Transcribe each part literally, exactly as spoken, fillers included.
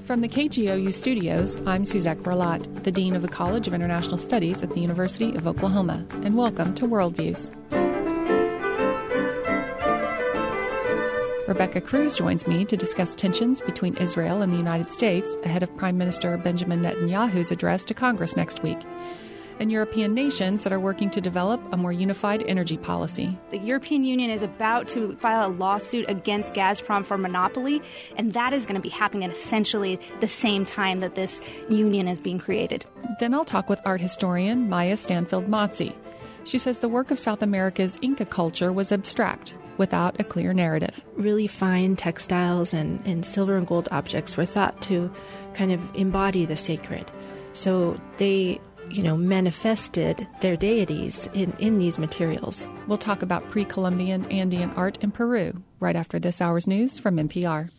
From the K G O U studios, I'm Suzette Grelot, the Dean of the College of International Studies at the University of Oklahoma, and welcome to Worldviews. Rebecca Cruz joins me to discuss tensions between Israel and the United States ahead of Prime Minister Benjamin Netanyahu's address to Congress next week, and European nations that are working to develop a more unified energy policy. The European Union is about to file a lawsuit against Gazprom for monopoly, and that is going to be happening at essentially the same time that this union is being created. Then I'll talk with art historian Maya Stanfield-Mazzi. She says the work of South America's Inca culture was abstract, without a clear narrative. Really fine textiles and, and silver and gold objects were thought to kind of embody the sacred. So they you know, manifested their deities in, in these materials. We'll talk about pre-Columbian Andean art in Peru right after this hour's news from N P R.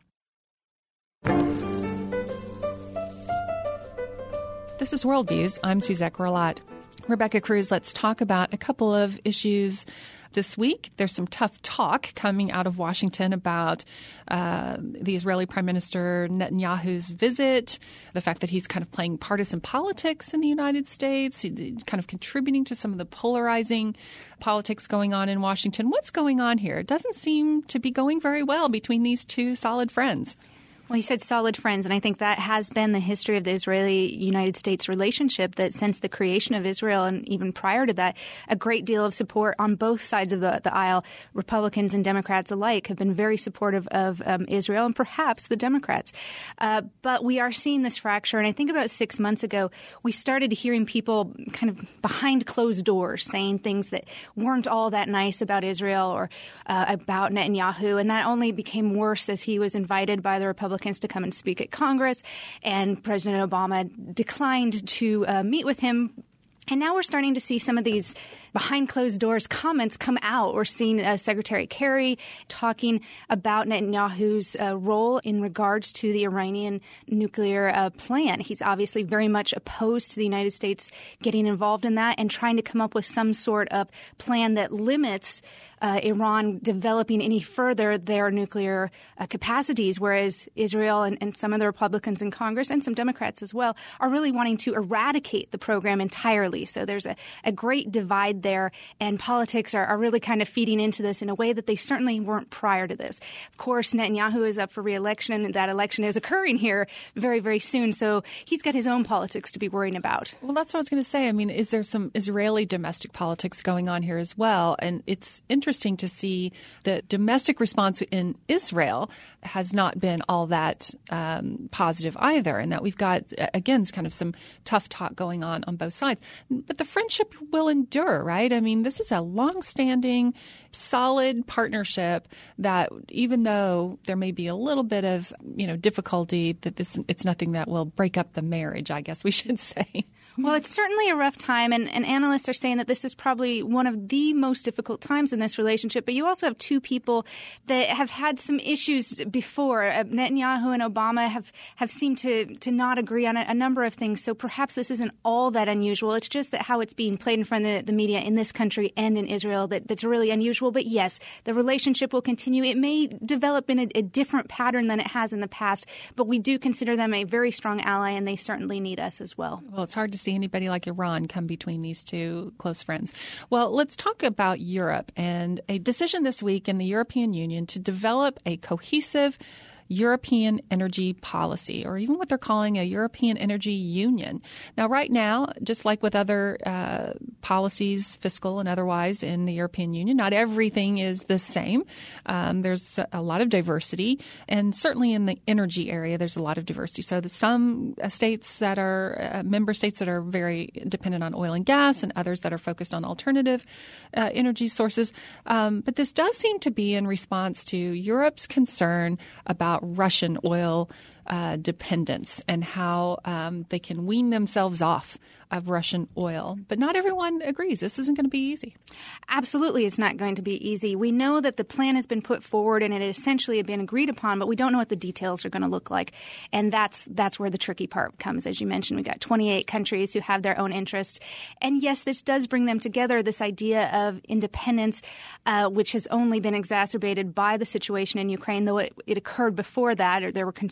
This is Worldviews. I'm Suzette Grelot. Rebecca Cruz, let's talk about a couple of issues this week. There's some tough talk coming out of Washington about uh, the Israeli Prime Minister Netanyahu's visit, the fact that he's kind of playing partisan politics in the United States, kind of contributing to some of the polarizing politics going on in Washington. What's going on here? It doesn't seem to be going very well between these two solid friends. Well, he said solid friends, and I think that has been the history of the Israeli-United States relationship, that since the creation of Israel and even prior to that, a great deal of support on both sides of the, the aisle, Republicans and Democrats alike, have been very supportive of um, Israel and perhaps the Democrats. Uh, but we are seeing this fracture, and I think about six months ago, we started hearing people kind of behind closed doors saying things that weren't all that nice about Israel or uh, about Netanyahu, and that only became worse as he was invited by the Republicans to come and speak at Congress, and President Obama declined to uh, meet with him. And now we're starting to see some of these behind closed doors comments come out. We're seeing uh, Secretary Kerry talking about Netanyahu's uh, role in regards to the Iranian nuclear uh, plan. He's obviously very much opposed to the United States getting involved in that and trying to come up with some sort of plan that limits uh, Iran developing any further their nuclear uh, capacities, whereas Israel and, and some of the Republicans in Congress and some Democrats as well are really wanting to eradicate the program entirely. So there's a, a great divide there, and politics are, are really kind of feeding into this in a way that they certainly weren't prior to this. Of course, Netanyahu is up for re-election, and that election is occurring here very, very soon. So he's got his own politics to be worrying about. Well, that's what I was going to say. I mean, is there some Israeli domestic politics going on here as well? And it's interesting to see the domestic response in Israel has not been all that um, positive either, and that we've got, again, kind of some tough talk going on on both sides. But the friendship will endure, right? I mean, this is a long-standing, solid partnership that even though there may be a little bit of, you know, difficulty, that this it's nothing that will break up the marriage, I guess we should say. Well, it's certainly a rough time, and, and analysts are saying that this is probably one of the most difficult times in this relationship. But you also have two people that have had some issues before. Uh, Netanyahu and Obama have, have seemed to, to not agree on a, a number of things. So perhaps this isn't all that unusual. It's just that how it's being played in front of the, the media in this country and in Israel that, that's really unusual. But yes, the relationship will continue. It may develop in a, a different pattern than it has in the past, but we do consider them a very strong ally, and they certainly need us as well. Well, it's hard to see anybody like Iran come between these two close friends. Well, let's talk about Europe and a decision this week in the European Union to develop a cohesive European energy policy, or even what they're calling a European energy union. Now, right now, just like with other uh, policies, fiscal and otherwise, in the European Union, not everything is the same. Um, there's a lot of diversity, and certainly in the energy area, there's a lot of diversity. So there's some uh, states that are uh, member states that are very dependent on oil and gas, and others that are focused on alternative uh, energy sources. Um, but this does seem to be in response to Europe's concern about Russian oil uh, dependence and how um, they can wean themselves off of Russian oil. But not everyone agrees. This isn't going to be easy. Absolutely, it's not going to be easy. We know that the plan has been put forward and it essentially has been agreed upon, but we don't know what the details are going to look like. And that's that's where the tricky part comes. As you mentioned, we've got twenty-eight countries who have their own interests. And yes, this does bring them together, this idea of independence, uh, which has only been exacerbated by the situation in Ukraine, though it, it occurred before that, or there were concerns before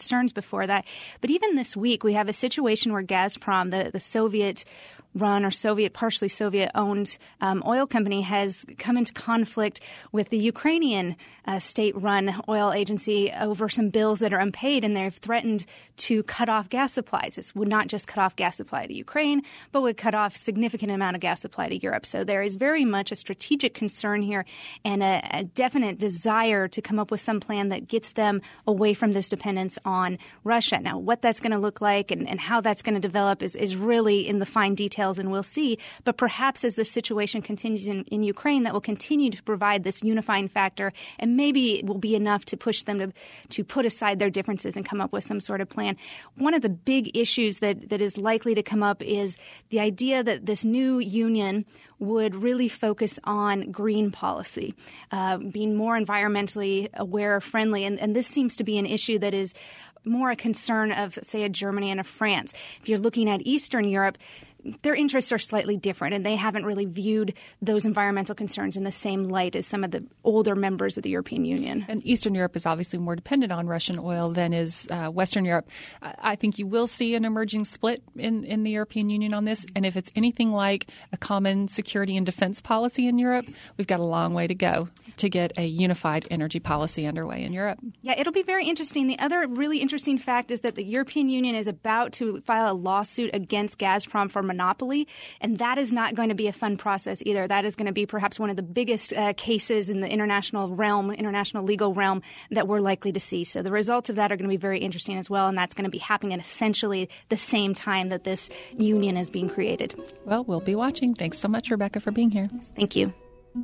before that. But even this week, we have a situation where Gazprom, the, the Soviet run or Soviet, partially Soviet-owned um, oil company, has come into conflict with the Ukrainian uh, state-run oil agency over some bills that are unpaid, and they've threatened to cut off gas supplies. This would not just cut off gas supply to Ukraine, but would cut off significant amount of gas supply to Europe. So there is very much a strategic concern here and a, a definite desire to come up with some plan that gets them away from this dependence on Russia. Now, what that's going to look like and, and how that's going to develop is, is really in the fine details, and we'll see. But perhaps as the situation continues in, in Ukraine, that will continue to provide this unifying factor, and maybe it will be enough to push them to, to put aside their differences and come up with some sort of plan. One of the big issues that, that is likely to come up is the idea that this new union would really focus on green policy, uh, being more environmentally aware, friendly. And, and this seems to be an issue that is more a concern of, say, a Germany and a France. If you're looking at Eastern Europe, their interests are slightly different, and they haven't really viewed those environmental concerns in the same light as some of the older members of the European Union. And Eastern Europe is obviously more dependent on Russian oil than is uh, Western Europe. I think you will see an emerging split in, in the European Union on this. And if it's anything like a common security and defense policy in Europe, we've got a long way to go to get a unified energy policy underway in Europe. Yeah, it'll be very interesting. The other really interesting fact is that the European Union is about to file a lawsuit against Gazprom for monopoly, and that is not going to be a fun process either. That is going to be perhaps one of the biggest uh, cases in the international realm, international legal realm that we're likely to see. So the results of that are going to be very interesting as well, and that's going to be happening at essentially the same time that this union is being created. Well, we'll be watching. Thanks so much, Rebecca, for being here. Thank you.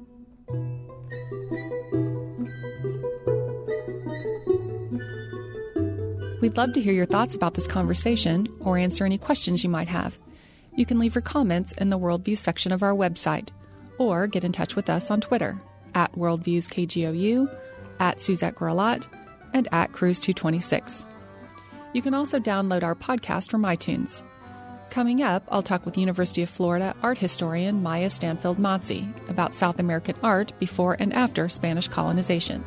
We'd love to hear your thoughts about this conversation or answer any questions you might have. You can leave your comments in the Worldview section of our website, or get in touch with us on Twitter at WorldviewsKGOU, at Suzette Grelot, and at Cruise two twenty-six. You can also download our podcast from iTunes. Coming up, I'll talk with University of Florida art historian Maya Stanfield-Mazzi about South American art before and after Spanish colonization.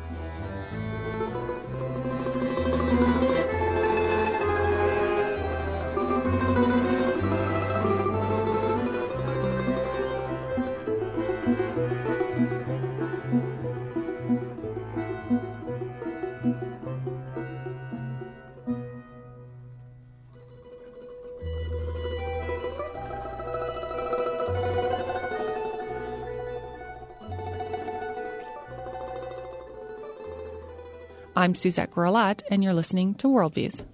I'm Suzette Grelot, and you're listening to Worldviews.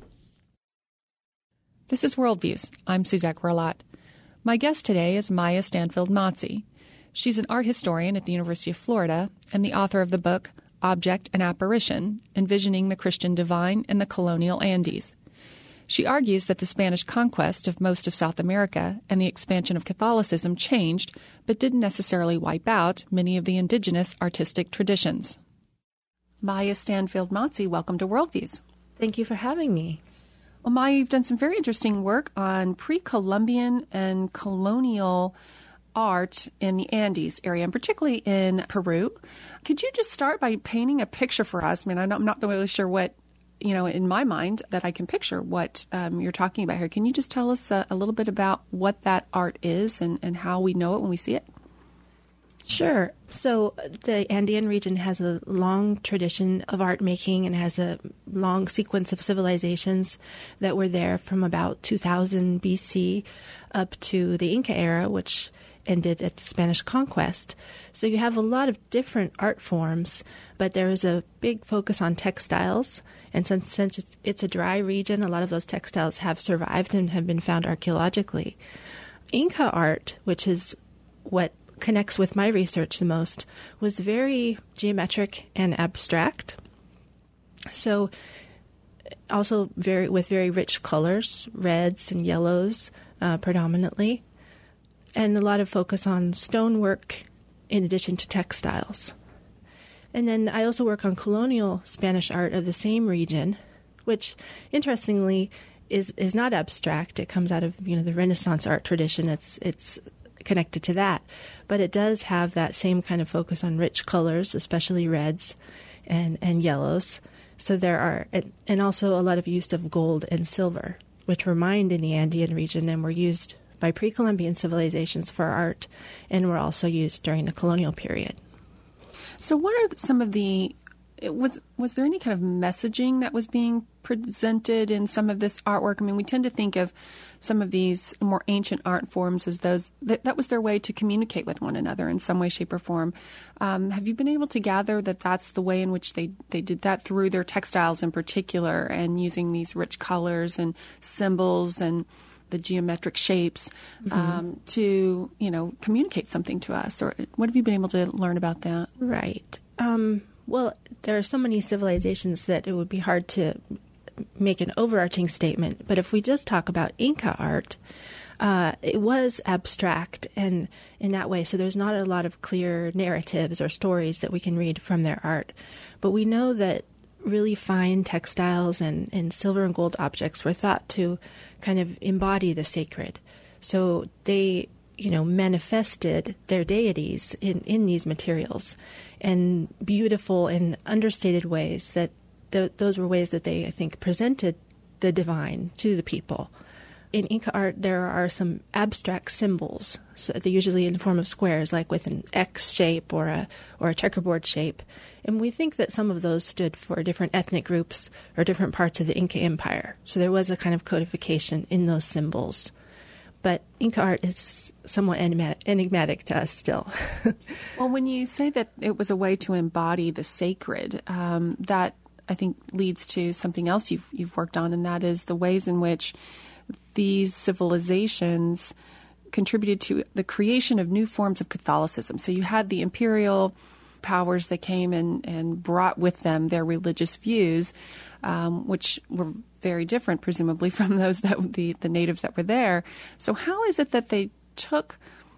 This is Worldviews. I'm Suzette Grelot. My guest today is Maya Stanfield-Mazzi. She's an art historian at the University of Florida and the author of the book Object and Apparition, Envisioning the Christian Divine in the Colonial Andes. She argues that the Spanish conquest of most of South America and the expansion of Catholicism changed, but didn't necessarily wipe out many of the indigenous artistic traditions. Maya Stanfield-Mazzi, welcome to Worldviews. Thank you for having me. Well, Maya, you've done some very interesting work on pre-Columbian and colonial art in the Andes area, and particularly in Peru. Could you just start by painting a picture for us? I mean, I'm not, I'm not really sure what, you know, in my mind that I can picture what um, you're talking about here. Can you just tell us a, a little bit about what that art is and, and how we know it when we see it? Sure. So the Andean region has a long tradition of art making and has a long sequence of civilizations that were there from about two thousand B C up to the Inca era, which ended at the Spanish conquest. So you have a lot of different art forms, but there is a big focus on textiles. And since, since it's, it's a dry region, a lot of those textiles have survived and have been found archaeologically. Inca art, which is what connects with my research the most, was very geometric and abstract. So also very with very rich colors, reds and yellows uh, predominantly, and a lot of focus on stonework in addition to textiles. And then I also work on colonial Spanish art of the same region, which interestingly is is not abstract. It comes out of, you know, the Renaissance art tradition. It's it's connected to that, but it does have that same kind of focus on rich colors, especially reds and, and yellows, So there are, and also a lot of use of gold and silver, which were mined in the Andean region and were used by pre-Columbian civilizations for art, and were also used during the colonial period. So what are some of the, was was there any kind of messaging that was being presented in some of this artwork? I mean, we tend to think of some of these more ancient art forms as those, that, that was their way to communicate with one another in some way, shape, or form. Um, have you been able to gather that that's the way in which they, they did that through their textiles in particular, and using these rich colors and symbols and the geometric shapes mm-hmm. um, to, you know, communicate something to us? Or what have you been able to learn about that? Right. Um, well, there are so many civilizations that it would be hard to make an overarching statement. But if we just talk about Inca art, uh, it was abstract and in that way. So there's not a lot of clear narratives or stories that we can read from their art. But we know that really fine textiles and, and silver and gold objects were thought to kind of embody the sacred. So they, you know, manifested their deities in, in these materials in beautiful and understated ways that th- those were ways that they, I think, presented the divine to the people. In Inca art, there are some abstract symbols. So they're usually in the form of squares, like with an X shape or a or a checkerboard shape. And we think that some of those stood for different ethnic groups or different parts of the Inca Empire. So there was a kind of codification in those symbols. But Inca art is somewhat enigmatic to us still. Well, when you say that it was a way to embody the sacred, um, that I think leads to something else you've you've worked on, and that is the ways in which these civilizations contributed to the creation of new forms of Catholicism. So you had the imperial powers that came and, and brought with them their religious views, um, which were very different, presumably, from those that the, the natives that were there. So how is it that they took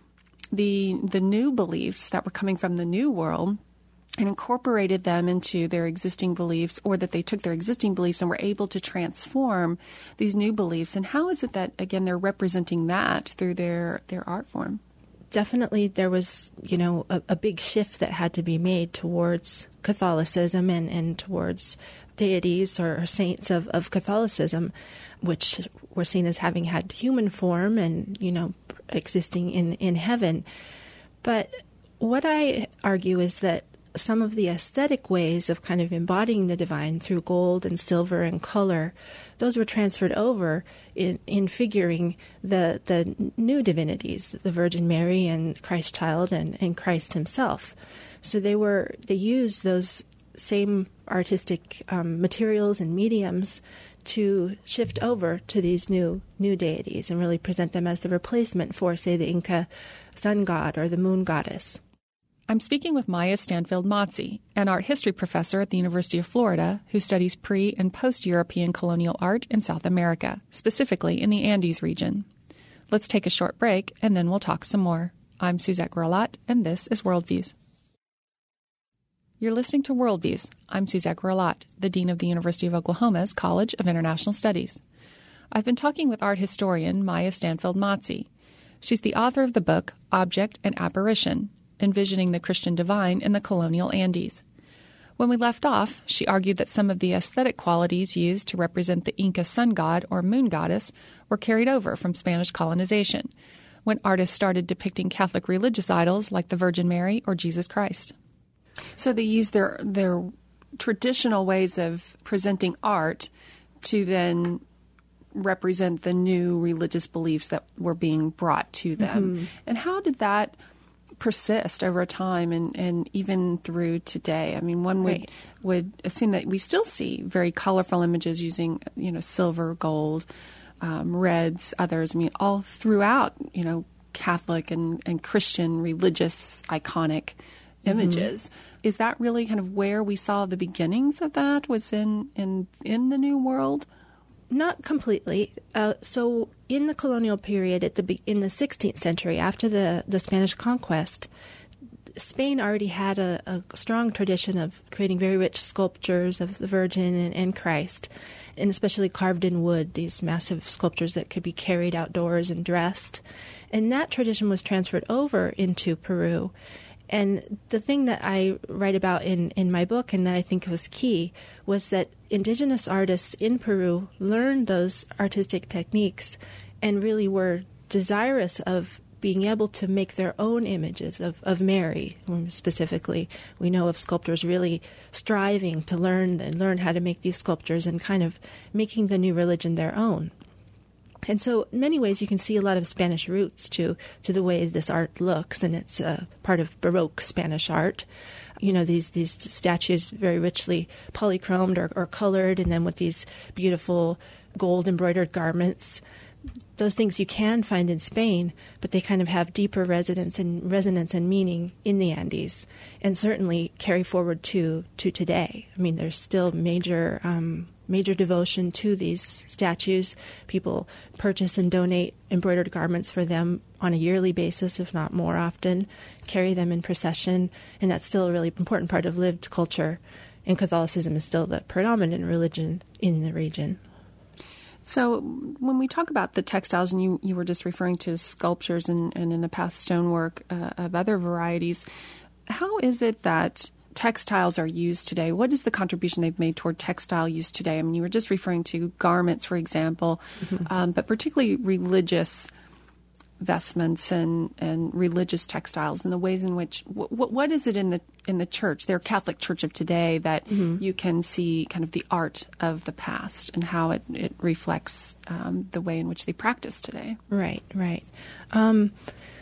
the the new beliefs that were coming from the New World and incorporated them into their existing beliefs, or that they took their existing beliefs and were able to transform these new beliefs? And how is it that, again, they're representing that through their, their art form? Definitely there was, you know, a, a big shift that had to be made towards Catholicism and, and towards deities or saints of, of Catholicism, which were seen as having had human form and, you know, existing in, in heaven. But what I argue is that some of the aesthetic ways of kind of embodying the divine through gold and silver and color, those were transferred over in, in figuring the the new divinities, the Virgin Mary and Christ Child and, and Christ himself. So they were they used those same artistic um, materials and mediums to shift over to these new new deities and really present them as the replacement for, say, the Inca sun god or the moon goddess. I'm speaking with Maya Stanfield-Mazzi, an art history professor at the University of Florida who studies pre- and post-European colonial art in South America, specifically in the Andes region. Let's take a short break, and then we'll talk some more. I'm Suzette Grelot, and this is Worldviews. You're listening to Worldviews. I'm Suzette Grelot, the Dean of the University of Oklahoma's College of International Studies. I've been talking with art historian Maya Stanfield-Mazzi. She's the author of the book Object and Apparition, Envisioning the Christian Divine in the Colonial Andes. When we left off, she argued that some of the aesthetic qualities used to represent the Inca sun god or moon goddess were carried over from Spanish colonization, when artists started depicting Catholic religious idols like the Virgin Mary or Jesus Christ. So they used their their traditional ways of presenting art to then represent the new religious beliefs that were being brought to them. Mm-hmm. And how did that persist over time and, and even through today? I mean, one would right. would assume that we still see very colorful images using, you know, silver, gold, um, reds, others. I mean, all throughout, you know, Catholic and, and Christian religious iconic images. Mm-hmm. Is that really kind of where we saw the beginnings of that, was in, in, in the New World? Not completely. Uh, so in the colonial period, at the in the sixteenth century, after the, the Spanish conquest, Spain already had a, a strong tradition of creating very rich sculptures of the Virgin and, and Christ, and especially carved in wood, these massive sculptures that could be carried outdoors and dressed. And that tradition was transferred over into Peru. And the thing that I write about in, in my book, and that I think was key, was that indigenous artists in Peru learned those artistic techniques and really were desirous of being able to make their own images of, of Mary, specifically. We know of sculptors really striving to learn and learn how to make these sculptures and kind of making the new religion their own. And so in many ways you can see a lot of Spanish roots to, to the way this art looks, and it's a part of Baroque Spanish art. You know, these, these statues very richly polychromed or, or colored, and then with these beautiful gold embroidered garments. Those things you can find in Spain, but they kind of have deeper resonance and resonance and meaning in the Andes, and certainly carry forward to to today. I mean, there's still major um, major devotion to these statues. People purchase and donate embroidered garments for them on a yearly basis, if not more often, carry them in procession, and that's still a really important part of lived culture. And Catholicism is still the predominant religion in the region. So when we talk about the textiles, and you, you were just referring to sculptures and, and in the past stonework uh, of other varieties, how is it that textiles are used today? What is the contribution they've made toward textile use today? I mean, you were just referring to garments, for example, mm-hmm. um, but particularly religious vestments and, and religious textiles, and the ways in which what, what is it in the in the church, their Catholic Church of today, that mm-hmm. you can see kind of the art of the past and how it, it reflects um, the way in which they practice today? Right, right. Um,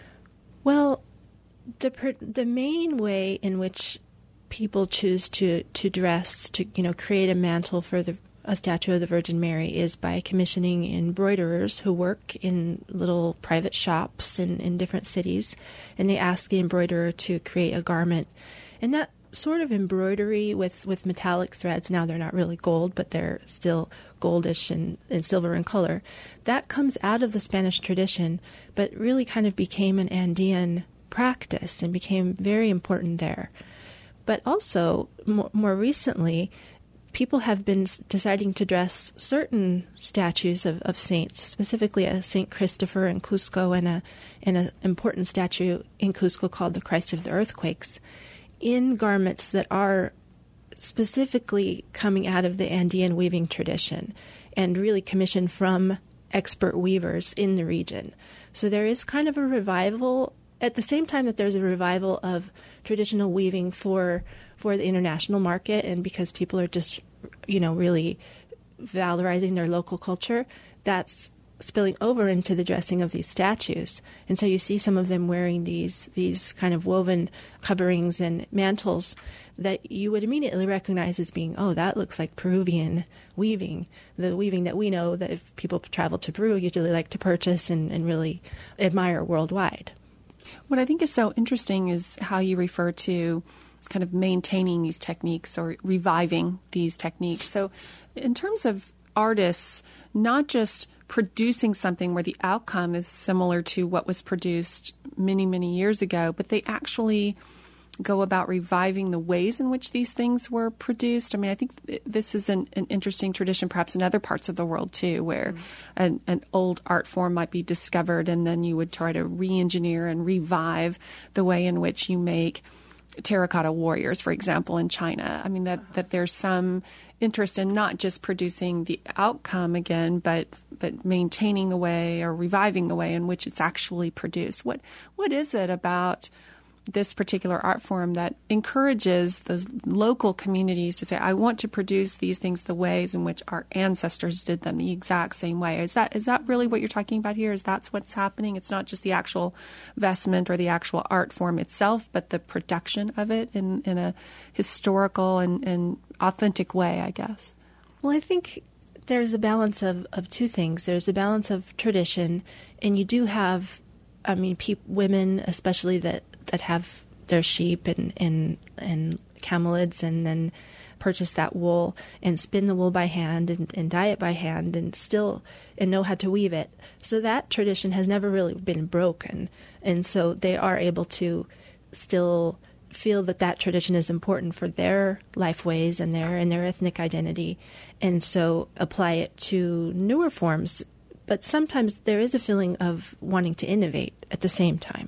well, the per, the main way in which people choose to, to dress, to you know create a mantle for the a statue of the Virgin Mary, is by commissioning embroiderers who work in little private shops in, in different cities, and they ask the embroiderer to create a garment. And that sort of embroidery with, with metallic threads, now they're not really gold, but they're still goldish and, and silver in color, that comes out of the Spanish tradition, but really kind of became an Andean practice and became very important there. But also, more, more recently, people have been deciding to dress certain statues of, of saints, specifically a Saint Christopher in Cusco and a and an important statue in Cusco called the Christ of the Earthquakes, in garments that are specifically coming out of the Andean weaving tradition and really commissioned from expert weavers in the region. So there is kind of a revival at the same time that there's a revival of traditional weaving for for the international market, and because people are just, you know, really valorizing their local culture, that's spilling over into the dressing of these statues. And so you see some of them wearing these these kind of woven coverings and mantles that you would immediately recognize as being, oh, that looks like Peruvian weaving, the weaving that we know that if people travel to Peru usually like to purchase and, and really admire worldwide. What I think is so interesting is how you refer to kind of maintaining these techniques or reviving these techniques. So in terms of artists, not just producing something where the outcome is similar to what was produced many, many years ago, but they actually go about reviving the ways in which these things were produced. I mean, I think th- this is an, an interesting tradition perhaps in other parts of the world too, where mm-hmm. an, an old art form might be discovered and then you would try to re-engineer and revive the way in which you make terracotta warriors, for example, in China. I mean, that, that there's some interest in not just producing the outcome again, but but maintaining the way or reviving the way in which it's actually produced. What what is it about this particular art form that encourages those local communities to say, I want to produce these things the ways in which our ancestors did them, the exact same way? Is that is that really what you're talking about here? Is that what's happening? It's not just the actual vestment or the actual art form itself, but the production of it in, in a historical and, and authentic way, I guess. Well, I think there's a balance of, of two things. There's a balance of tradition, and you do have, I mean, pe- women especially that that have their sheep and, and and camelids and then purchase that wool and spin the wool by hand and, and dye it by hand and still and know how to weave it. So that tradition has never really been broken. And so they are able to still feel that that tradition is important for their life ways and their and their ethnic identity, and so apply it to newer forms. But sometimes there is a feeling of wanting to innovate at the same time.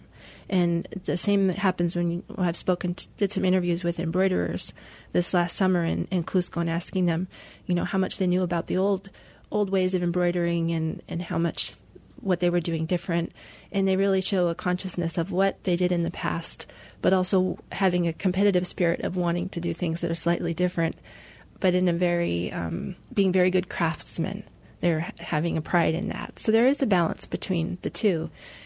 And the same happens when you, well, I've spoken, to, did some interviews with embroiderers this last summer in, in Cusco and asking them, you know, how much they knew about the old old ways of embroidering and, and how much what they were doing different. And they really show a consciousness of what they did in the past, but also having a competitive spirit of wanting to do things that are slightly different, but in a very, um, being very good craftsmen. They're having a pride in that. So there is a balance between the two.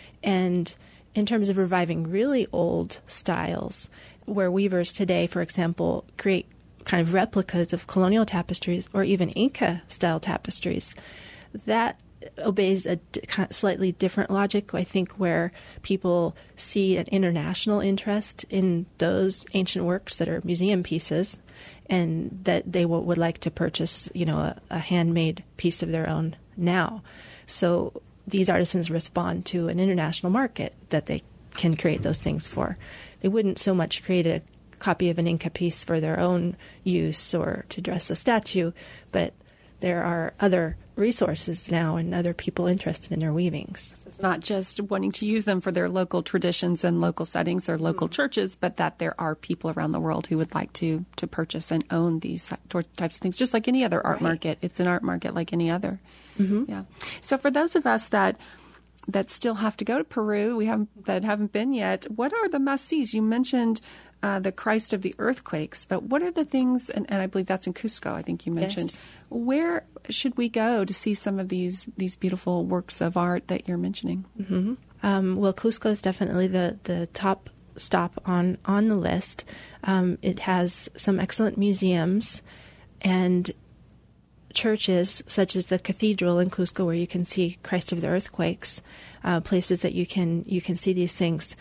And in terms of reviving really old styles, where weavers today, for example, create kind of replicas of colonial tapestries or even Inca-style tapestries, that obeys a d- slightly different logic, I think, where people see an international interest in those ancient works that are museum pieces and that they w- would like to purchase, you know, a, a handmade piece of their own now. So these artisans respond to an international market that they can create those things for. They wouldn't so much create a copy of an Inca piece for their own use or to dress a statue, but there are other resources now and other people interested in their weavings. It's not just wanting to use them for their local traditions and local settings, their local mm-hmm. churches, but that there are people around the world who would like to to purchase and own these types of things, just like any other art right. market. It's an art market like any other. Mm-hmm. Yeah. So for those of us that that still have to go to Peru, we haven't that haven't been yet, what are the must-sees? You mentioned Uh, the Christ of the Earthquakes, but what are the things, and, and I believe that's in Cusco, I think you mentioned, yes. Where should we go to see some of these these beautiful works of art that you're mentioning? Mm-hmm. Um, well, Cusco is definitely the, the top stop on, on the list. Um, it has some excellent museums and churches, such as the cathedral in Cusco, where you can see Christ of the Earthquakes, uh, places that you can you can see these things.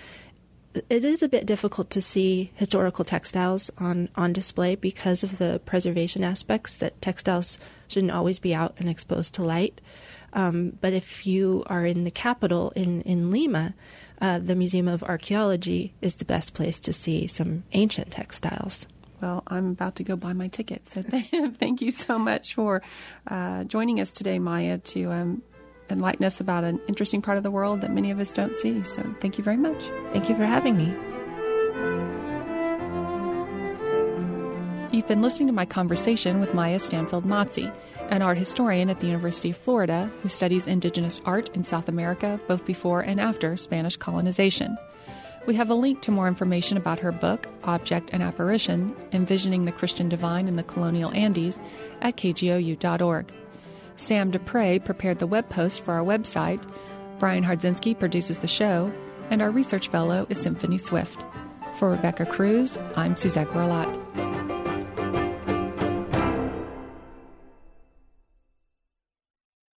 It is a bit difficult to see historical textiles on, on display because of the preservation aspects, that textiles shouldn't always be out and exposed to light. Um, but if you are in the capital, in, in Lima, uh, the Museum of Archaeology is the best place to see some ancient textiles. Well, I'm about to go buy my ticket. So th- thank you so much for uh, joining us today, Maya, to um, enlighten us about an interesting part of the world that many of us don't see. So thank you very much. Thank you for having me. You've been listening to my conversation with Maya Stanfield-Mazzi, an art historian at the University of Florida who studies indigenous art in South America both before and after Spanish colonization. We have a link to more information about her book, Object and Apparition, Envisioning the Christian Divine in the Colonial Andes, at k g o u dot org. Sam Dupre prepared the web post for our website, Brian Hardzinski produces the show, and our research fellow is Symphony Swift. For Rebecca Cruz, I'm Suzette Grolat.